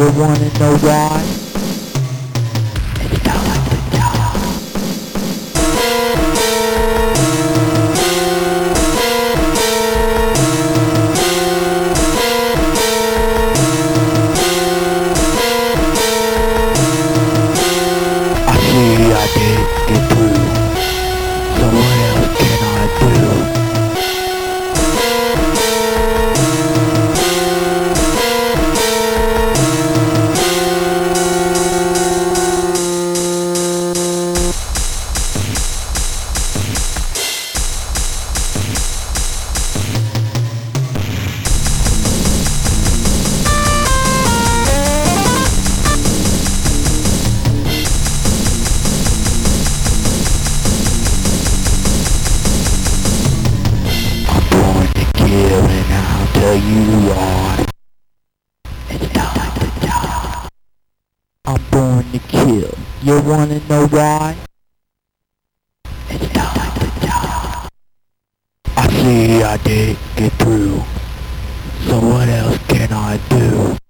You wanna know why? It's time to die. I see I did get through, so what else can I do? And I'll tell you why. It's time to die. I'm born to kill. You wanna know why? It's time to die. I see I did get through, so what else can I do?